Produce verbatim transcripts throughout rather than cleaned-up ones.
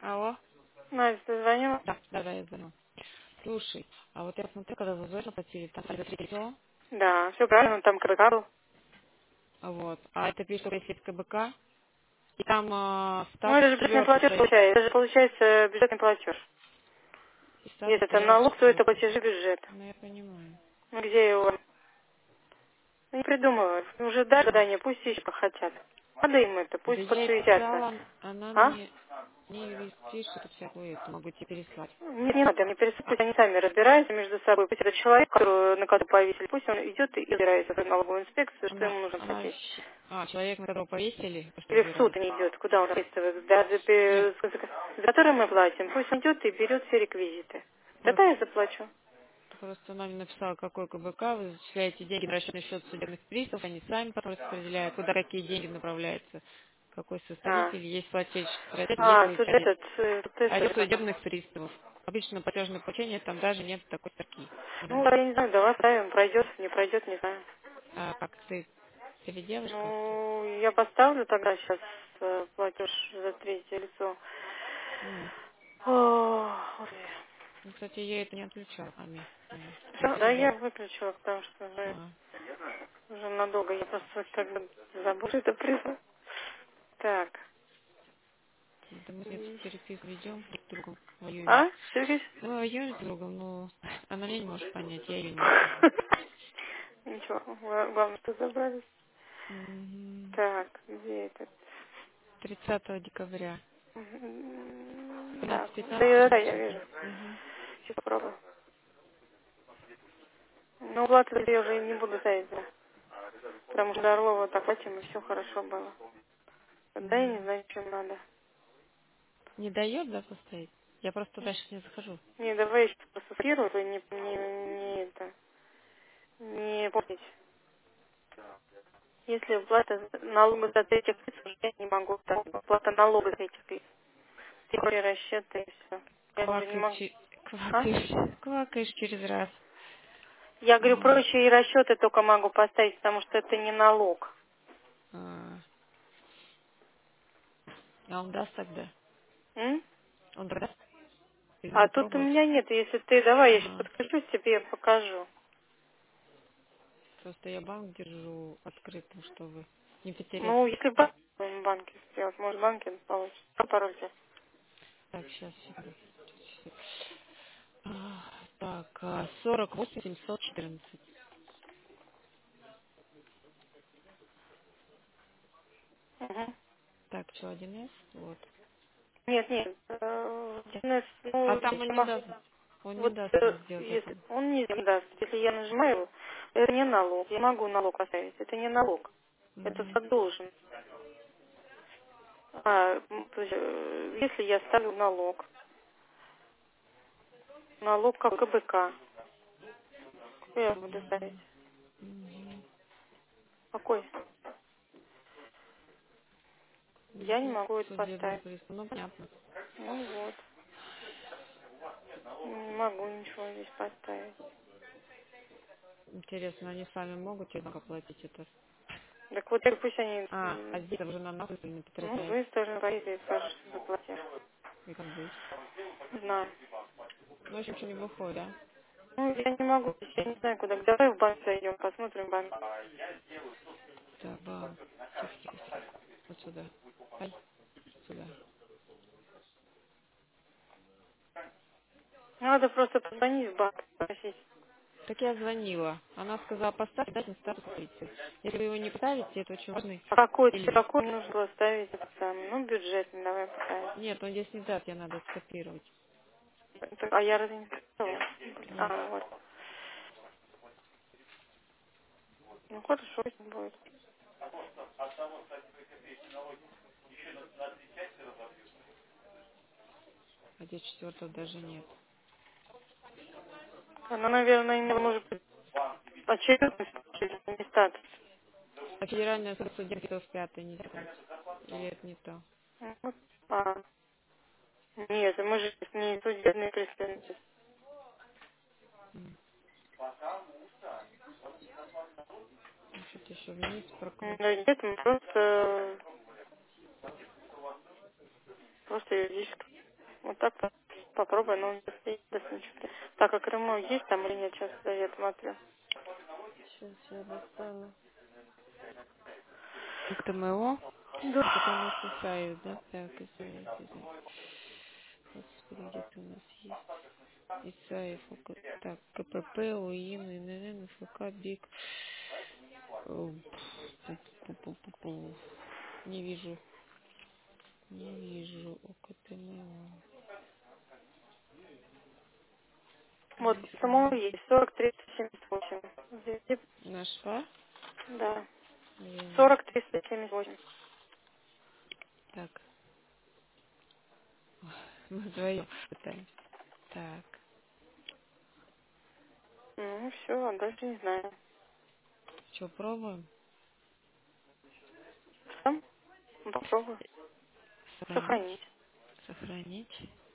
Алло? Настя, ты звонила? Да, да, да, я звоню. Слушай, а вот я смотрю, когда за ЗОЖ платили, там за три лицо, Да, все правильно, там крокодил. вот, а это пишет, что есть КБК, и там э, Ну, статус это же бюджетный четвертый платеж стоит, получается. Это же получается бюджетный платеж. и статус Если это стоял налог, то это четвертый. платежи бюджета. Ну, я понимаю. Ну, где его? Ну, не придумывай. Уже дай М. задание, пусть ищут, как хотят. Надо им это, Да пусть я ей подсуетятся. писала, она А? мне не пишет всякую эту, могу тебе переслать. Нет, не надо, мне перестать, А, пусть они сами разбираются между собой. Пусть этот человек, которого, на которого повесили, пусть он идет и разбирается в налоговую инспекцию, что она, ему нужно она, платить. щ- а, человек, на которого повесили, что Или в суд разбирается. не идет, куда он расписывает, да, за, Нет, пе- за который мы платим. Пусть он идет и берет все реквизиты. просто Тогда я заплачу. Просто она мне написала, какой КБК, вы зачисляете деньги на расчетный счет судебных приставов, они сами потом распределяют, куда какие деньги направляются, какой А, составитель, есть плательщик, соответственно, есть а суд получатель. этот, э, суд А это этот. судебных приставов. Обычно платежное поручение там даже нет такой строки. Ну, Да. я не знаю, давай ставим, пройдет, не пройдет, не знаю. А как ты переделаешь как-то? Ну, я поставлю тогда сейчас платеж за третье лицо. М. О, Ну, кстати, я это не отключала, ами. Ами. всё, да, я выключила, потому что уже, А. уже надолго. Я просто как бы забыла это признать. Так. Да мы эту переписку ведем друг с другом, воюем. А? Что говоришь? Ну, воюем с другом, но она меня не может понять, я ее не могу понять. Ничего, гла- главное, что забрались. Мгм. Так, где этот? тридцатого декабря. М, Так, пятнадцать да, пятнадцать я- уже да, я начато. вижу. Угу. Сейчас попробую. Ну, плату я уже не буду ставить, да. Потому что до Орлова так платим, и все хорошо было. Да, я не Угу. знаю, чем надо. Не дает, да, поставить? Я просто дальше не захожу. Не, давай еще просто сферу, не, не, не, это, не помнить. Если плата налога за третьих лиц, уже я не могу. Так, плата налога за третьих лиц. Теория расчета и все. Я уже не Квакаешь, могу. че- А? квакаешь, квакаешь через раз. Я говорю, М. прочие расчеты только могу поставить, потому что это не налог. А, а он даст тогда? М? Он даст? Или А надо тут у пробовать? меня нет. Если ты, давай, я сейчас А, подключусь, тебе покажу. просто я банк держу открытым, чтобы не потерять. Ну, если банк, в банке сделать, может, в банке получится. А пароль тебе? Так, сейчас, секунду. А, так, а, сорок восемь семьсот четырнадцать. Мгм. Так, что, один эс? Вот. Нет, нет. э, ди эн эс, А ну, там он не сама- даст. Он не вот даст э, мне сделать если это. он не даст, если я нажимаю, это не налог. Я могу налог оставить. Это не налог. Это Мгм. задолжен. А, м, то есть, э, если я ставлю налог, налог как КБК, какой я буду ставить? Мгм. Какой? Я не Ну, могу это судебный поставить. пристав. Ну, понятно. Ну вот. Не могу ничего здесь поставить. Интересно, они сами могут тебе оплатить это? Так вот, так пусть они, А, а м, здесь уже на нас не ну, потрясает. вы тоже поедете и скажут, что заплатишь. И как быть? Не знаю. Ну, в общем, ничего не выходит, да? Ну, я не могу, я не знаю, куда. Давай в банк зайдем, посмотрим банк. Так, банк. Тихо, тихо, тихо. Вот сюда. Ай, сюда. Надо просто позвонить в банк, спросить. Так я звонила. Она сказала, поставь дать на статус тридцать. Если вы его не поставите, это очень важный А какой, элемент. какой нужно было ставить этот самый? Ну, бюджетный, давай поставим. Нет, он здесь не даст, я надо скопировать. Это- А я разве не сказала? Нет. А, вот. Ну, хорошо, если будет. А здесь четвертого даже нет. Она, наверное, не может быть очередность, не статус. А федеральная судебная пятая не сделать. Или это не то? Ну, вот. А, нет, мы же не судебные представители. М. Ну, что-то еще вниз Ну, прокручу. нет, мы просто, просто юридически. Вот так вот попробуй, но он даст ничего. Так, а Крыму есть там или нет? Сейчас я смотрю. Сейчас я достану. Это моего? Да. А потом есть Исаев, да? Так, Исаев, Исаев. Господи, где ты у нас есть? Исаев, ОК- так, КПП, УИН, ИНН, ФК, БИК. О, пу-пу-пу-пу-пу. Не вижу, не вижу ОКТМО. Вот Здесь самого нет. есть сорок триста семьдесят восемь. Здесь, здесь, Нашла? да. Я не сорок нашла. триста семьдесят восемь. Так, мы вдвоем пытаемся. Так, Ну все, а дальше не знаю. что, пробуем? Сам попробую. Сохранить? Сохранить. Сохранить.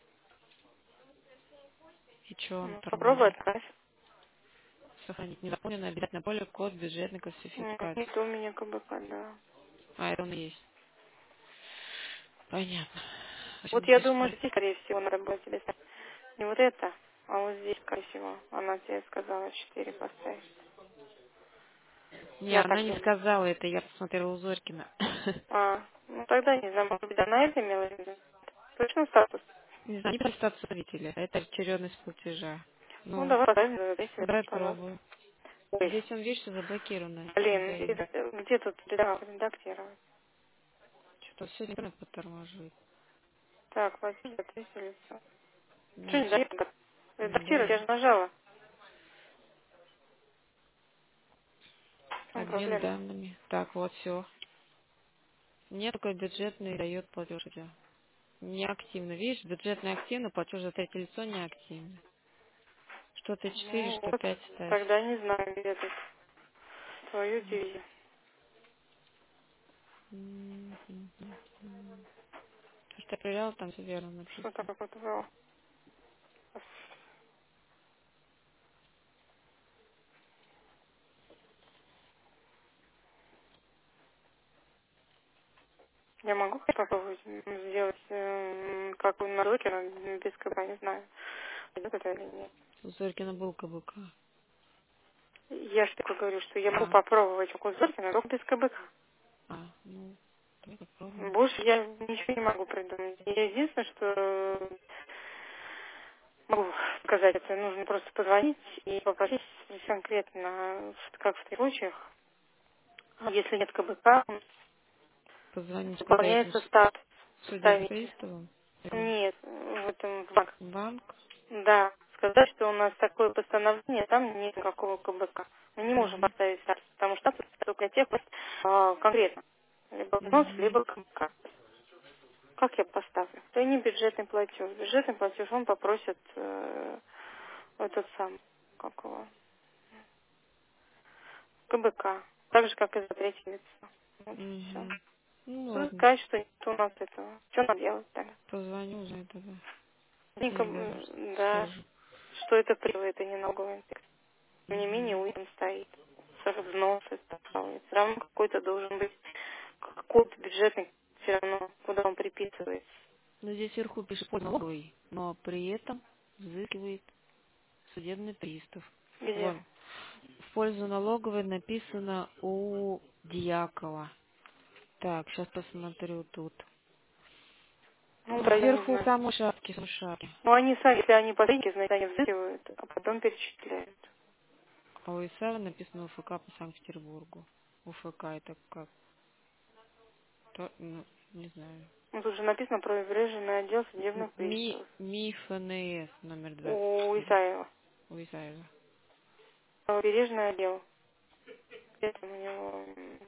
И что он Ну, попробуй тормозит? отправь. Сохранить. Не заполнено обязательно поле, код, бюджетный М, классификат. Нет у меня КБК, да. А, это он и есть. Понятно. Вот Почему я пишет? думаю, здесь, скорее всего, надо было тебе ставить не вот это, а вот здесь, скорее всего. Она тебе сказала четыре поставить. Не, Я она так не думаю. сказала это, я посмотрела у Зорькина. А, ну тогда не знаю, может быть, она это имела в виду. Точно статус? Не знаю, не представителя. Это очередность платежа. Ну, Ну, давай поставим, зависит, давай пожалуйста. пробую. Ой, Здесь он, видишь, что заблокировано. блин, Исаил. это, где тут да, редактировать? Что-то все неправильно подтормаживает. Так, Василий, третье лицо. Что Нет, не щас дает? не Редактировать, я дает. же нажала. В чем Обмен проблема? данными. Так, вот все. Нет, такой бюджетный дает платеж. Да. Неактивно. Видишь, бюджетный активно, платеж за третье лицо неактивно. Что ты четыре, Ну что вот, пять ставишь. тогда не знаю, где тут твою дивизию. М-м-м. То, что я проверяла, там все верно Что написано. такое было? Я могу попробовать сделать, эм, как у Нарокера, без КБ, не знаю, идет это или нет. У Зорькина был КБК. Я же такое говорю, что я могу А, попробовать у Кузоркина, только без КБК. а, ну, давай попробуем. Больше я ничего не могу придумать. Я единственное, что могу сказать, это нужно просто позвонить и попросить конкретно, как в таких случаях, если нет КБК, Позвонить куда этим выполняется статус судебным представителя. приставам? Или Нет, в этом в банк. в банк? Да, сказать, что у нас такое постановление, там нет никакого КБК. Мы не можем Угу. поставить статус, потому что статус только для тех а, конкретно. Либо взнос, Угу. либо КБК. Как я поставлю? Это не бюджетный платеж. Бюджетный платеж он попросит э, этот сам, как его, КБК. Так же, как и за третье лицо. Вот и все. Угу. Ну Просто ладно, сказать, что нет у нас этого. Что нам делать тогда? позвоню, узнаю тогда. Не Или коб- даже Да, схожу. что это приво, это не налоговый инспектор. Тем не менее, Угу. Уин стоит. Сорок взносы все равно какой-то должен быть код бюджетный, все равно, куда он приписывается. Но здесь вверху пишет под налоговый, но при этом взыскивает судебный пристав. Где? Вон, в пользу налоговой написано у Дьякова. Так, сейчас посмотрю тут. Ну, тогда не Вверху в знаю. самой шапке, в самой шапке. Ну, они сами, если они по деньги, значит, они взыскивают, а потом перечисляют. А у Исаева написано УФК по Санкт-Петербургу. УФК это как? То, ну, не знаю. Ну, тут же написано про прибрежный отдел М- судебных Ми, приставов. МИ ФНС номер двадцать У четыре Исаева. у Исаева. Прибрежный отдел. Где там у него... м,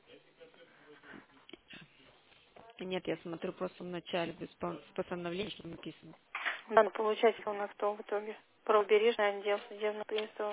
Нет, я смотрю просто в начале без пон- постановления, что написано. Надо получать у нас кто в итоге. Правобережный отдел судебных приставов.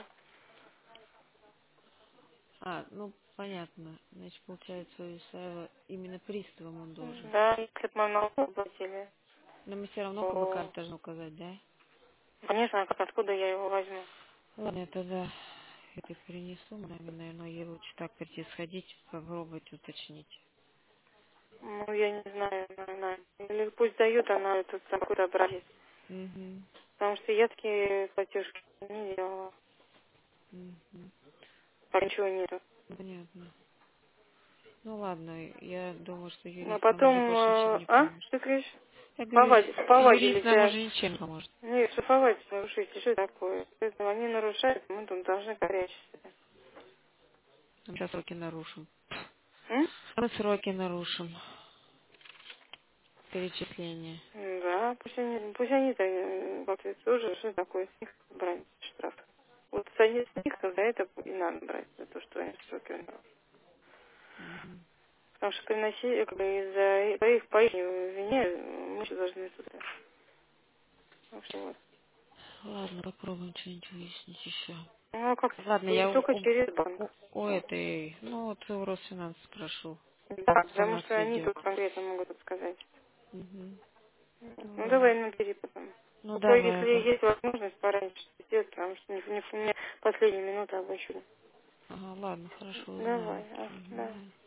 А, ну, понятно. Значит, получается, у Исаева именно приставом он должен. Да, если бы мы налог оплатили, Но мы все равно КБК то, должны указать, да? конечно, а как откуда я его возьму? Ладно, я тогда это перенесу, наверное, ей лучше так прийти сходить, попробовать уточнить. Ну, я не знаю, наверное. Или пусть дают, она тут какой-то образец. Угу. Потому что я такие платежки не делала. Угу. Так ничего нету. Понятно. Ну ладно, я думаю, что А юрист нам потом, уже больше ничем э, не а? поможет. Что ты говоришь? Я говорю, Повадились, юрист повадились, нам да. уже ничем не поможет. Нет, шифровать нарушитель, что такое? Поэтому они нарушают, мы тут должны корячиться. Мы сейчас сроки нарушим. М? Мы сроки нарушим. Перечисление. М, Да, пусть они, пусть они-то э, как-то тоже, что такое, с них брать штраф. Вот с они с них-то за это и надо брать, за то, что они сроки нарушили. Угу. Потому что приносили, как бы из-за по их, по их вине мы еще должны сюда. Так что вот. Ладно, попробуем что-нибудь выяснить еще. Ну, а как Ладно, и я у, только у, через банк. у- у Вот. этой, ну вот у Росфинанс спрошу, Да, что у потому нас что они идет. тут конкретно могут подсказать. Угу. Ну Ну, ладно. давай набери потом. Ну Только давай, если ага. есть возможность пораньше сделать, потому что не, не, у меня последняя минута обучения. Ага, ладно, хорошо, Давай, узнаю. а, Угу, да. да.